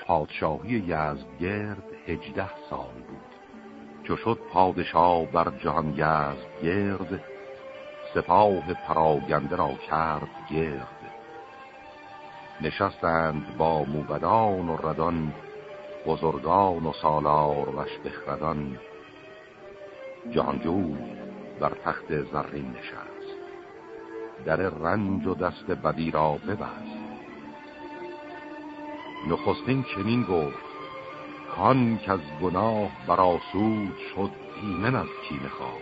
پادشاهی یزدگرد 18 سال بود. چو شد پادشاه بر جهان یزدگرد، سپاه پراگنده را کرد گرد. نشستند با موبدان و ردان، بزرگان و سالار وش بخردان. جهانجوی بر تخت زرین نشست، در رنج و دست بدی را ببست. نخستین چنین گفت کان که از گناه برآسود شد، ایمن از کینه خواه.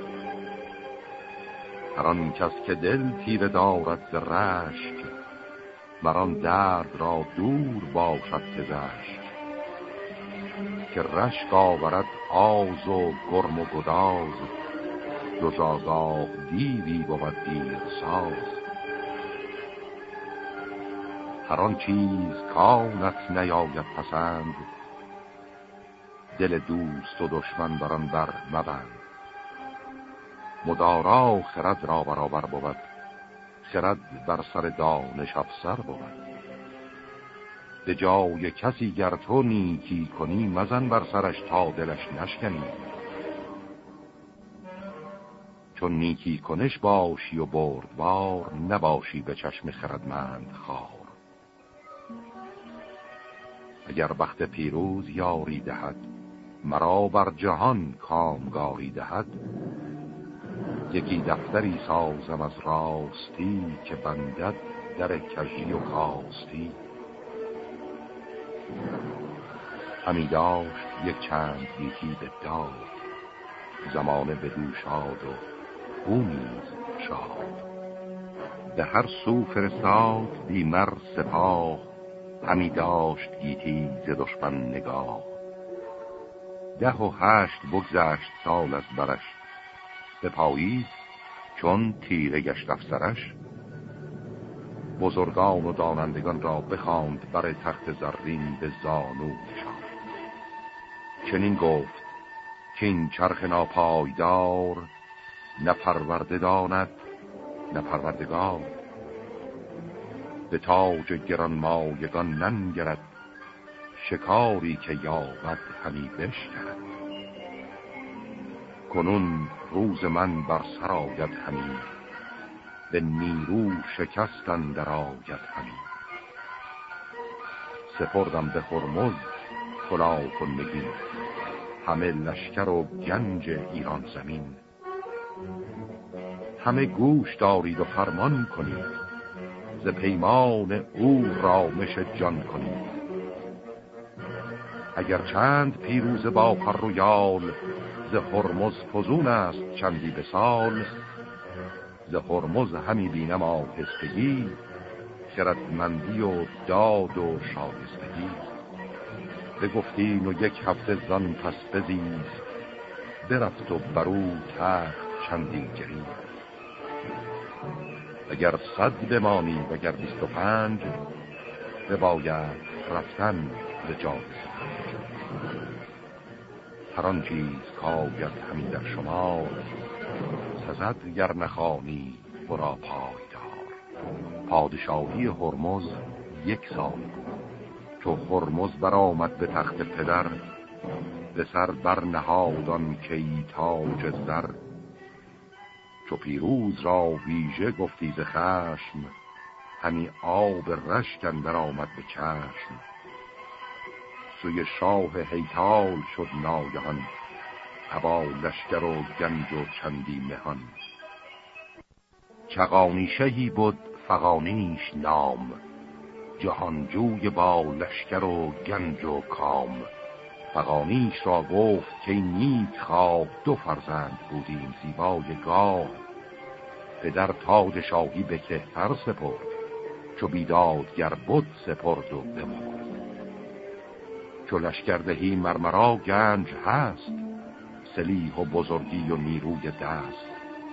هر آن کس که دل تیره دارد ز رشک، مران درد را دور باشد پزشک. که رشک آورد آز و گرم و گداز، جز آگاه دیوی بود دیر ساز. هر آن چیز کانت نیاید پسند، دل دوست و دشمن بران بر مبند. مدارا خرد را برابر بود، خرد بر سر دانش افسر بود. به جای کسی گر تو نیکی کنی، مزن بر سرش تا دلش نشکنی. چون نیکی کنش باشی و بردبار، نباشی به چشم خردمند خوار. اگر بخت پیروز یاری دهد، مرا بر جهان کامگاری دهد. یکی دفتری سازم از راستی، که بندد در کژی و کاستی. همی داشت یک چند گیتی به داد، زمانه به دو شاد و او نیز شاد. به هر سو فرستاد بیمر سپاه، همی داشت گیتی ز دشمن نگاه. 10 و 8 بگذشت سال از برش، به پاییز چون تیره گشت افسرش. بزرگان و دانندگان را بخواند، بر تخت زرین به زانو نشاند. چنین گفت که این چرخ ناپایدار، نه پرورده داند نه پروردگار. به تاج گرانمایگان ننگرد، شکاری که یابد همی بشکرد. کنون روز من بر سر آید همی، به نیرو شکست اندر آید همی. سپردم به هرمز کلاه و نگین، همه لشکر و گنج ایران زمین. همه گوش دارید و فرمان کنید، ز پیمان او رامش جان کنید. اگر چند پیروز با پر و یال، ز هرمز فزون است چندی به سال. ز هرمز همی بینم آهستگی، خردمندی و داد و شایستگی. بگفتین و 1 هفته زان پس بزیست، برفت و برو تخت چندی گریست. اگر 100 بمانی وگر 25، بباید رفتن ز جای سپنج. هر آن چیز کاید همی در شمار، سزد گر نخوانی ورا پایدار. پادشاهی هرمز 1 سال بود. چو هرمز برآمد به تخت پدر، به سر برنهادان کی تاج زر. چو پیروز را ویژه گفتی ز خشم، همی آب رشک اندر آمد به چشم. سوی شاه هیتال شد ناگهان، ابا لشکر و گنج و چندی مهان. چغانی شهی بود فغانیش نام، جهانجوی با لشکر و گنج و کام. فغانیش را گفت که نیک خواه، 2 فرزند بودیم زیبای گاه. پدر تاج شاهی به کهتر سپرد، چو بیدادگر بود سپرد و بمرد. چو لشکردهی مرمرا گنج هست، سلیح و بزرگی و نیروی دست.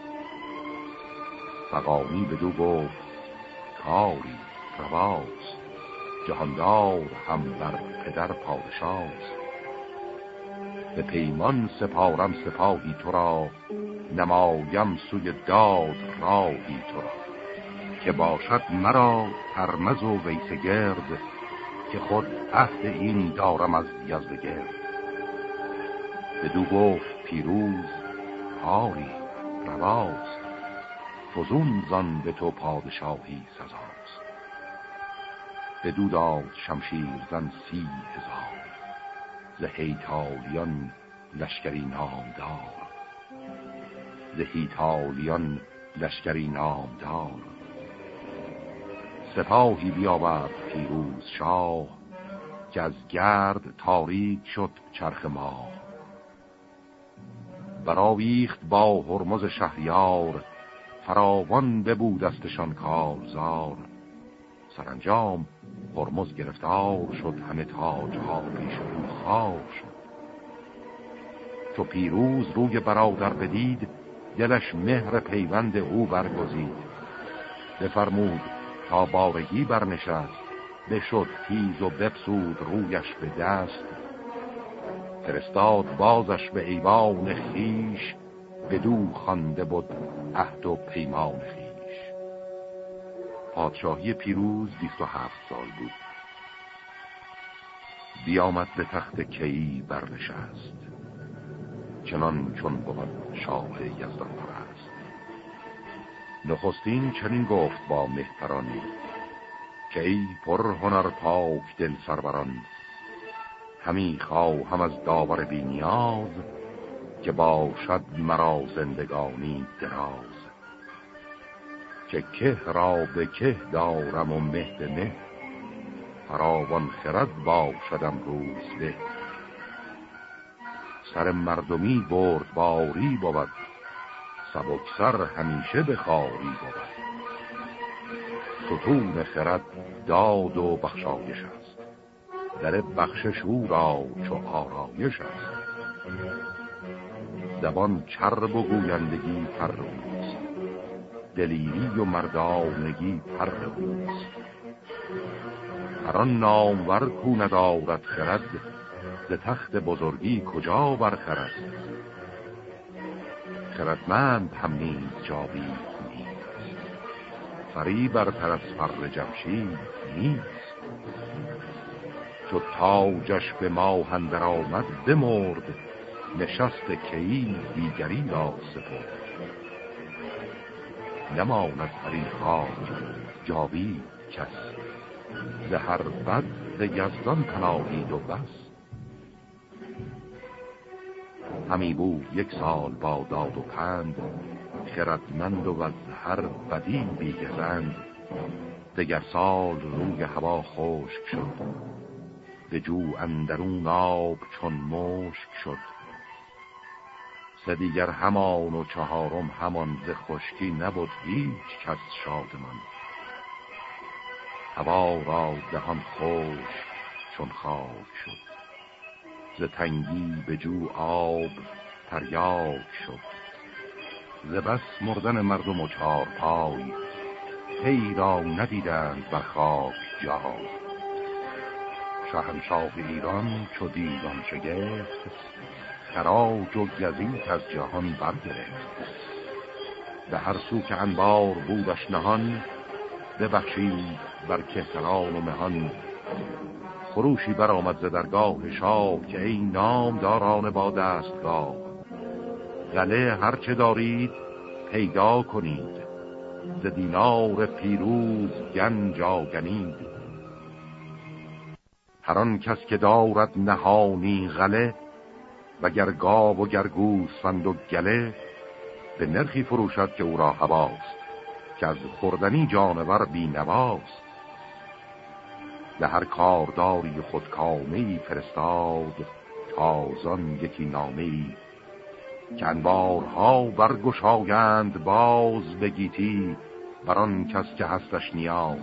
فغانی بدو گفت کاری رواست، جهاندار هم بر پدر پادشاست. به پیمان سپارم سپاهی تو را، نمایم سوی داد راهی تو را. که باشد مرا ترمز و ویسه گرد، که خود عهد این دارم از یزدگرد. بدو گفت پیروز کاری رواست، فزون زان به تو پادشاهی سزاست. بدو داد شمشیر زن 30,000، ز هیتالیان لشکری نامدار. ز هیتالیان لشکری نامدار. سپاهی بیاورد پیروز شاه، که از گرد تاریک شد چرخ ماه. برآویخت با هرمز شهریار، فراوان ببودستشان کارزار. سرانجام هرمز گرفتار شد، همه تاجها پیش او خار شد. چو پیروز روی برادر بدید، دلش مهر پیوند او برگزید. بفرمود تا بارگی برنشست، بشد تیز و بپسود رویش به دست. فرستاد بازش به ایوان خیش، بدو خوانده بود عهد و پیمان خیش. پادشاهی پیروز 27 سال بود. بیامد به تخت کیی برنشست، چنان چون بود شاه یزدان پرست. نخستین چنین گفت با مهتران، که ای پر هنر پاک دل سروران. همی خواهم از داور بی نیاز، که باشد مرا زندگانی دراز. که که را به که دارم و مه به مه، فراوان خرد باشدم روز به. سر مردمی برد باری بود، سبکسر همیشه به خاری بود. ستون خرد داد و بخشایش است، در بخشش او را چو آرایش است. زبان چرب و گویندگی پر اوست، دلیری و مردانگی پر اوست. هر آن نامور کو ندارد خرد، ز تخت بزرگی کجا برخرد. خردمند هم نیز جاوید نیست، فری برتر از فر جمشید نیست. چو تاجش به ماه اندر آمد بمرد، نشست کیی دیگری را سپرد. نماند بر این خاک جاوید کس، ز هر بد ز یزدان پناهید و بس. همی بود 1 سال با داد و پند، خردمند و از هر بدی بیگزند. دگر سال روی هوا خشک شد، به جو اندرون آب چون مشک شد. 3 دیگر همان و 4م همان، ز خشکی نبود هیچ کس شادمان. هوا را دهان خشک چون خاک شد، ز تنگی به جو آب تریاک شد. ز بس مردن مردم و 4 پای، پی را ندیدند بر خاک جای. شهنشاه ایران چو دیدان شگفت، خراج و گزیت از جهان برگرفت. به هر سو که انبار بودش نهان، ببخشید بر کهتران و مهان. خروشی برآمد ز درگاه شاه، که ای نامداران با دستگاه. قلعه هرچه دارید پیدا کنید، ز دینار پیروز گنج آگنید. هر آن کس که دارد نهانی قلعه، وگر گاو و گر گوسفند و گله. به نرخی فروشد که او را هواست، که از خوردنی جانور بی نواست. به هر کارداری خودکامه‌ای فرستاد، تازان یکی نامه‌ای. که انبارها برگشایند باز به گیتی، بران کس که هستش نیاز.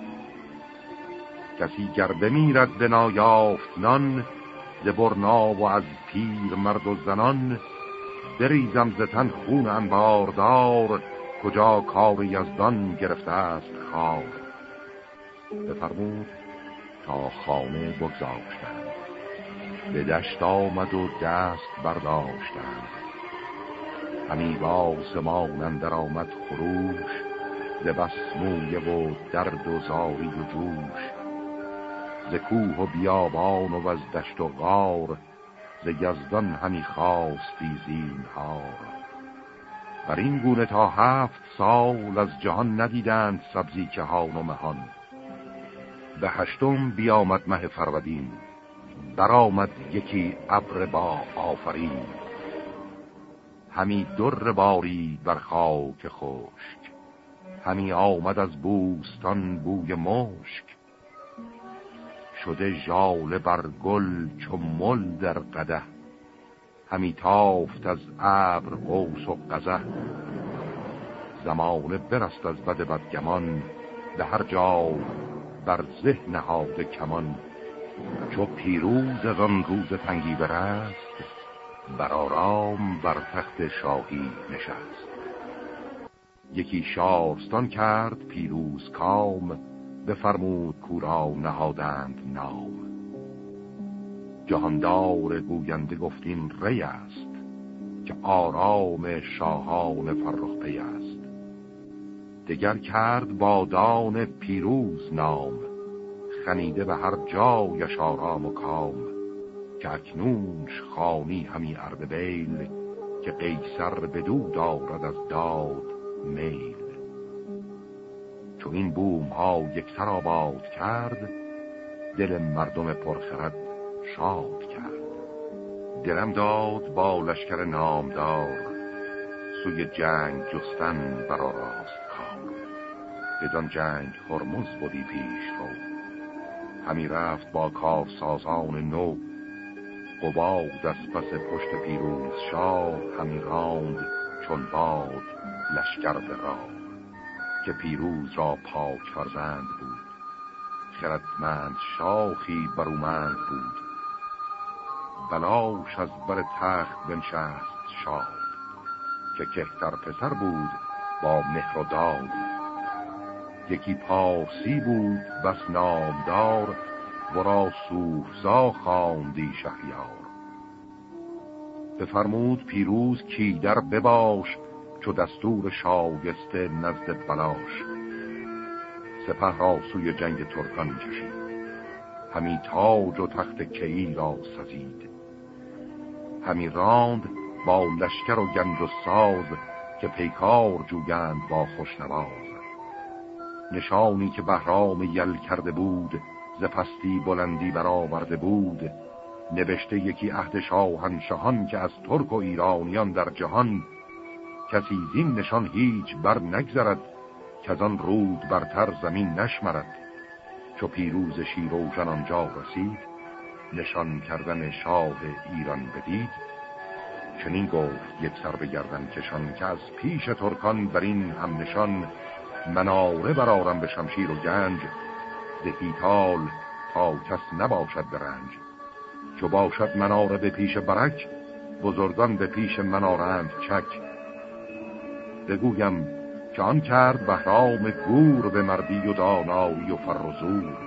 کسی گر بمیرد به نایافت نان، ز برنا و از پیر مرد و زنان. بریزم ز تن خون انباردار، کجا کار یزدان گرفته است خار. بفرمود تا خانه بگذاشتند، به دشت آمد و دست برداشتند. همی با سمان اندر آمد خروش، ز بس مویه و درد و زاری و جوش. ز کوه و بیابان و از دشت و غار، ز یزدان همی خواستی زینهار. بر این گونه تا 7 سال از جهان ندیدند سبزی کهان و مهان. به 8م بیامد مه فرودین، برآمد یکی ابر با آفرین. همی در باری بر خاک خشک، همی آمد از بوستان بوی مشک. شده ژاله بر گل چو مل در قدح، همی تافت از ابر قوس و قزح. زمانه برست از بد بدگمان، به هر جا بر زه نهاده کمان. چو پیروز از آن روز تنگی برست، بر آرام بر تخت شاهی نشست. یکی شارستان کرد پیروز کام، بفرمود کورا نهادند نام. جهاندار گوینده گفتین ری است، که آرام شاهان فرخ پی است. دگر کرد بادان پیروز نام، خنیده به هر جایش آرام و کام. که اکنونش خوانی همی اردبیل، که قیصر بدو دارد از داد میل. چون این بوم ها یک سر آباد کرد، دل مردم پرخرد شاد کرد. درم داد با لشکر نامدار، سوی جنگ جستن برآراست کار. بدان جنگ هرمز بودی پیش رو، همی رفت با کارسازان نو. قباد از پس پشت پیروز شاه، همی راند چون باد لشکر به راه. که پیروز را پاک فرزند بود، خردمند شاخی برومند بود. بلاش از بر تخت بنشست شاد، که کهتر پسر بود با مهر و داد. یکی پارسی بود بس نامدار، ورا سوفزا خواندی شهریار. بفرمود پیروز کی در بباش، چو دستور شایسته نزد بلاش. سپه را سوی جنگ ترکان کشید، همی تاج و تخت کیی را سزید. همی راند با لشکر و گنج و ساز، که پیکار جویند با خوشنواز. نشانی که بهرام یل کرده بود، ز پستی بلندی برآورده بود. نوشته یکی عهد شاهنشهان، که از ترک و ایرانیان در جهان. کسی زین نشان هیچ بر نگذرد، که از آن رود برتر زمین نشمرد. چو پیروز شیروژن آنجا رسید، نشان کردن شاه ایران بدید. چنین گفت یک سر به گردن کشان، که از پیش ترکان بر این هم نشان. مناره برارم به شمشیر و گنج، دهیتال تا کس نباشد به رنج. چو باشد مناره به پیش برک، بزرگان به پیش منارند چک. بگویم که آن کرد بهرام گور، به مردی و دانایی و فر و زور.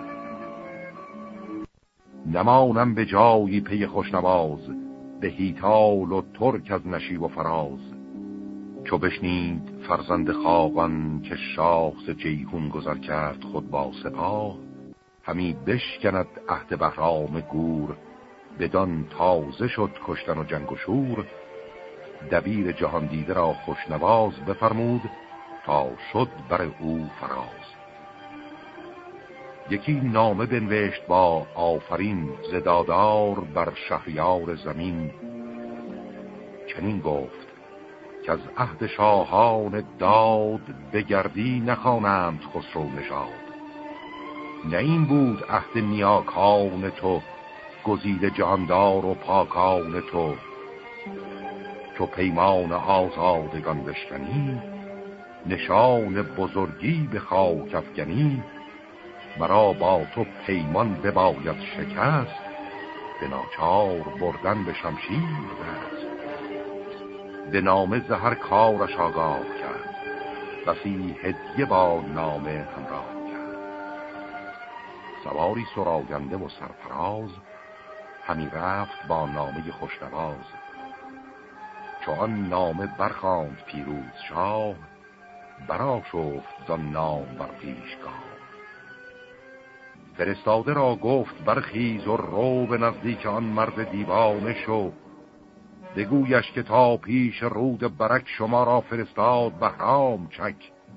نمانم به جایی پی خوشنواز، به هیتال و ترک از نشیب و فراز. چو بشنید فرزند خاقان، که شاه ز جیهون گذر کرد خود با سپاه. همی بشکند عهد بهرام گور، بدان تازه شد کشتن و جنگ و شور. دبیر جهان دیده را خوشنواز بفرمود، تا شد بر او فراز. یکی نامه بنوشت با آفرین، ز دادار بر شهریار زمین. چنین گفت که از عهد شاهان داد، بگردی نخوانند خسرو نژاد. نه این بود عهد نیاکان تو، گزیده جهاندار و پاکان تو. چو پیمان آزادگان بشکنی، نشان بزرگی به خاک افکنی. مرا با تو پیمان بباید شکست، به ناچار بردن به شمشیر دست. به نامه زهر کارش آگاه کرد، بسی هدیه با نامه همراه کرد. سواری سراینده و سرفراز، همی رفت با نامه خوشنواز. چون نامه برخواند پیروز شاه، برآشفت زان نام بر پیشگاه. فرستاده را گفت برخیز و رو به نزدیک آن مرد دیوانه شو. بگویش که تا پیش رود برک شما را فرستاد بهرام چک.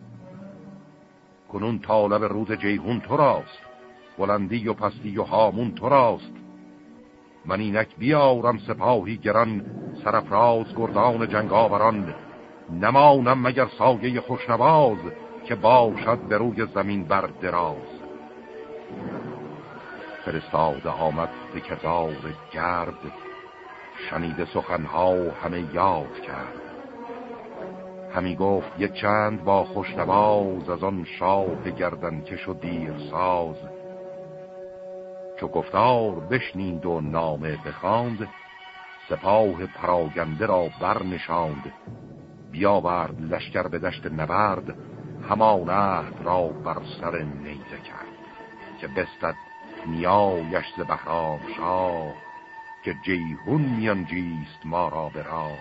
کنون طالب رود جیهون تو راست، بلندی و پستی و هامون تو راست. من اینک بیارم سپاهی گران، سرفراز گردان جنگاوران. نمانم مگر سایه خوشنواز، که باشد به روی زمین بر دراز. فرستاده آمد به کردار گرد، شنیده سخنها همه یاد کرد. همی گفت یک چند با خوشنواز، از آن شاه گردن کش و دیر ساز. چو گفتار بشنید و نامه بخواند، سپاه پراگنده را برنشاند. بیاورد لشکر به دشت نبرد، همان عهد را بر سر نیزه کرد. که بستد نیایش ز بهرام شاه، که جیهون میانجیست ما را به راه.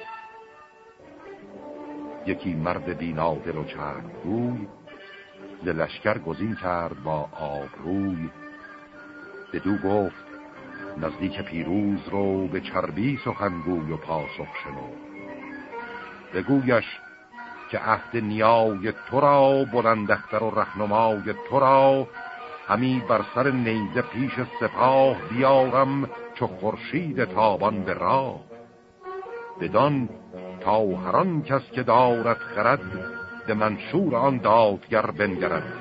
یکی مرد بینادل و چربگوی، ز لشکر گزین کرد با آبروی. بدو گفت نزدیک پیروز رو، به چربی سخنگوی و پاسخ شنو. بگویش که عهد نیای تو را، بلندختر و رهنمای تو را. همی بر سر نیزه پیش سپاه، بیارم چو خورشید تابان به راه. بدان تا هر آن کس که دارد خرد، به منشور آن دادگر بنگرد.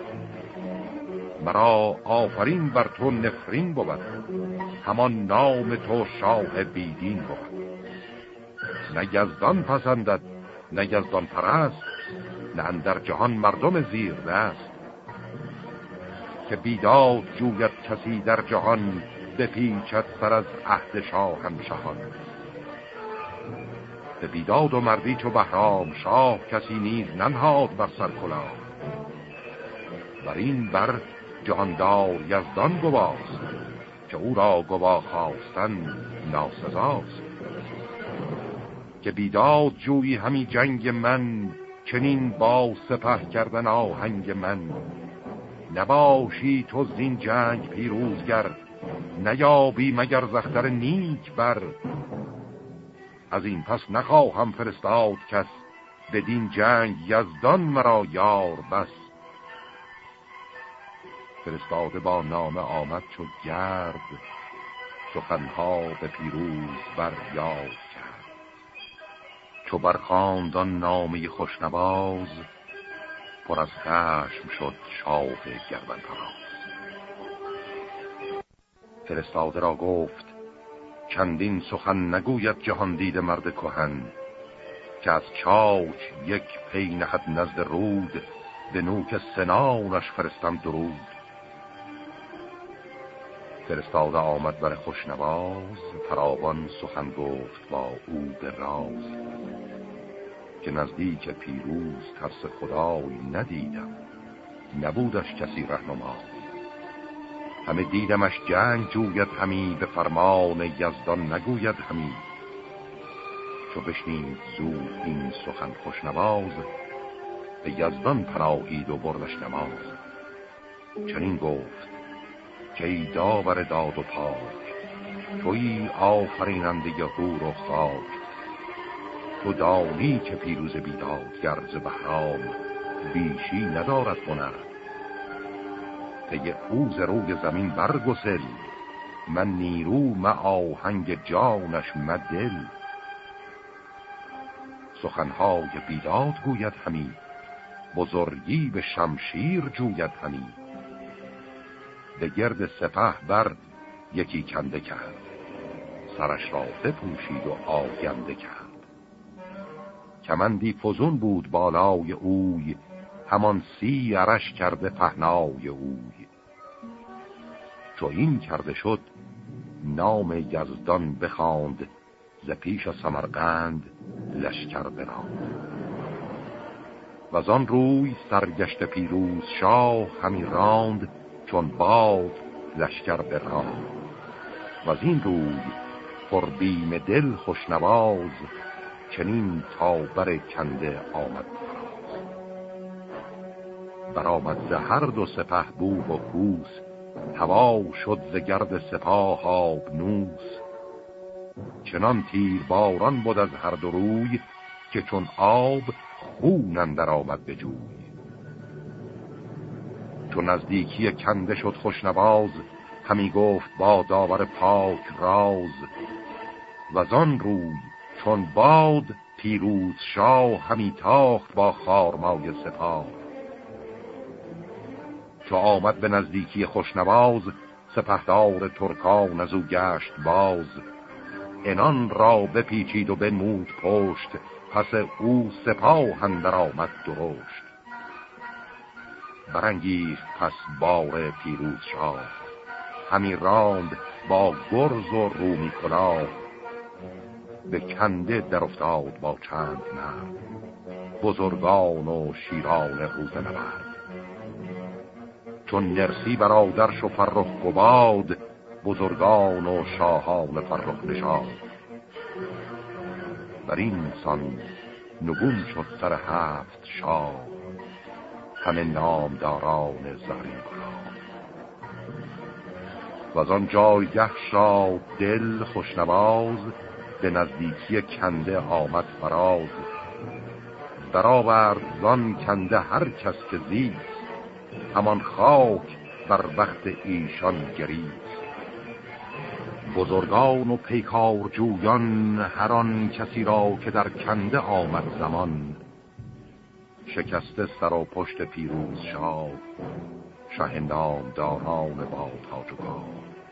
مرا آفرین بر تو نفرین بود، همان نام تو شاه بیدین بود. نه یزدان پسندد نه یزدان پرست، نه اندر جهان مردم زیر دست. که بیداد جوید کسی در جهان، بپیچد سر از عهد شاهنشهان. به بیداد و مردی چو بهرام شاه، کسی نیز ننهاد بر سر کلاه. بر این بر جهاندار یزدان گواست، که او را گواه خواستن ناسزاست. که بیداد جویی همی جنگ من، چنین با سپه کردن آهنگ من. نباشی تو زین جنگ پیروزگر، نیابی مگر زختر نیک بر. از این پس نخواهم فرستاد کس، بدین جنگ یزدان مرا یار بس. فرستاده با نامه آمد چو گرد، سخنها به پیروز بر یاد کرد. چو برخواند آن نامه خوشنواز، پر از خشم شد شاه گردن فراز. فرستاده را گفت چندین سخن نگوید جهان دیده مرد کهن. که از چاک یک پی نهد نزد رود، به نوک سنانش فرستم درود. فرستاده آمد بر خوشنواز، فراوان سخن گفت با او به راز. که نزدیک پیروز ترس خدای ندیدم، نبودش کسی رهنما. همه دیدمش جنگ جوید همی، به فرمان یزدان نگوید همی. چو بشنید زود این سخن خوشنواز، به یزدان پناهید و بردش نماز. چنین گفت که ای داور داد و پاک، تویی آفریننده هور و خاک. تو دانی که پیروز بیدادگر ز بهرام، بیشی ندارد هنر. پی او ز روی زمین برگسل، من نیرو من آهنگ جانش من دل. سخنهای بیداد گوید همی، بزرگی به شمشیر جوید همی. به گرد سپه بر یکی کنده کرد، سرش را بپوشید و آگنده کرد. کمندی فزون بود بالای اوی، همان سی عرش کرده پهنای اوی. چو این کرده شد نام یزدان بخواند، ز پیش سمرقند لشکر براند. وزان روی سرگشت پیروز شاه، همی راند چون باد لشکر براند. وزین روی پر بیم دل خوشنواز، چنین تا بر کنده آمد فراز. برآمد ز هر دو سپه بوق و کوس، هوا شد ز گرد سپاه آبنوس. چنان تیر باران بود از هر دو روی، که چون آب خون اندر آمد به جوی. چون نزدیکی کنده شد خوشنواز، همی گفت با داور پاک راز. وزان روی چون باد پیروز شاه، همی تاخت با خارمای سپاه. چو آمد به نزدیکی خوشنواز، سپهدار ترکان از او گشت باز. انان را بپیچید و بنمود پشت، پس او سپاه اندر آمد درشت. برانگیخت پس بار پیروز شاه، همی راند با گرز و رومی کلاه. به کنده در افتاد با چند مرد، بزرگان و شیران روز نبرد. چون نرسی برادرش و فرخ گباد، بزرگان و شاهان فرخ نژاد. بر این سان نگون شد سر 7 شاه، همه نامداران زرین کلاه. و از آن جایگه شاد دل خوشنواز، به نزدیکی کنده آمد فراز. برآورد زان کنده هر کس که زیست، همان خاک بر وقت ایشان گریست. بزرگان و پیکار جویان، هر آن کسی را که در کنده آمد زمان. شکسته سر و پشت پیروز شاه، شه نامداران با تاج و گاه.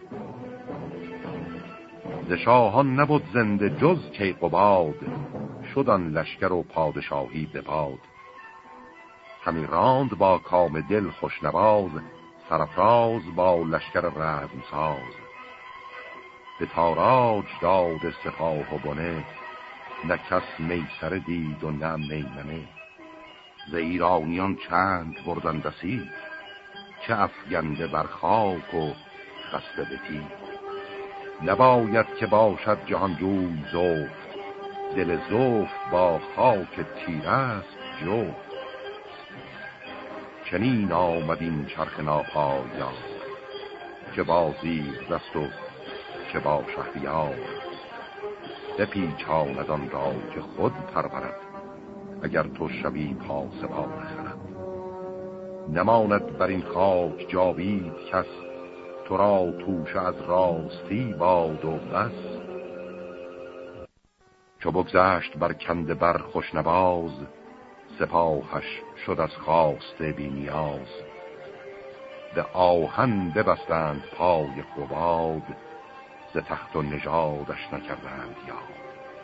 ز شاهان نبود زنده جز کیقباد، شدن لشکر و پادشاهی به باد. همی راند با کام دل خوشنواز، سرفراز با لشکر رزمساز. به تاراج داد سپاه و بنه، نه کس میسره دید و نه میمنه. ز ایرانیان چند بردن بسیج، چه افگنده بر خاک و خسته به تیغ. نباید که باشد جهانجوی زفت، دل زفت با خاک تیره است جفت. چنین آمد این چرخ ناپایدار، چه با زیر دست و چه با شهریار. بپیچاند آن را که خود پرورد، اگر تو شوی پاسبان خرد. نماند بر این خاک جاوید کس، تو را توشه از راستی باد و بس. چو بگذشت بر کنده بر خوشنواز، سپاهش شد از خواسته بی نیاز. به آهن ببستند پای قباد، ز تخت و نژادش نکردند یاد.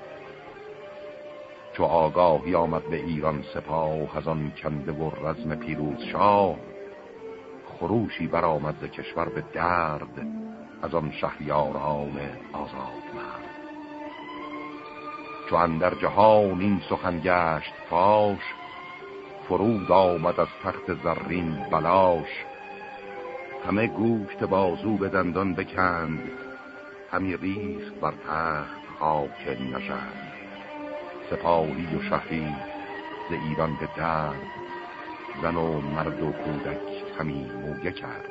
چو آگاهی آمد به ایران سپاه، از آن کنده و رزم پیروز شاه. خروشی برآمد ز کشور به درد، از آن شهریاران آزاد مرد. چو اندر جهان این سخن گشت فاش، فرود آمد از تخت زرین بلاش. همه گوشت بازو به دندان بکند، همی ریخت بر تخت خاک نژند. سپاهی و شهری ز ایران به درد، زن و مرد و کودک همی مویه کرد.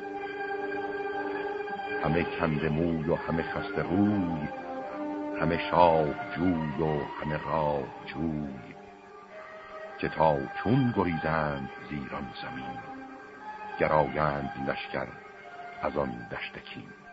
همه کنده موی و همه خسته روی، همه شاه جوی و همه راه جوی. که تا چون گریزند زیران زمین، گرایند لشکر از آن دشت کین.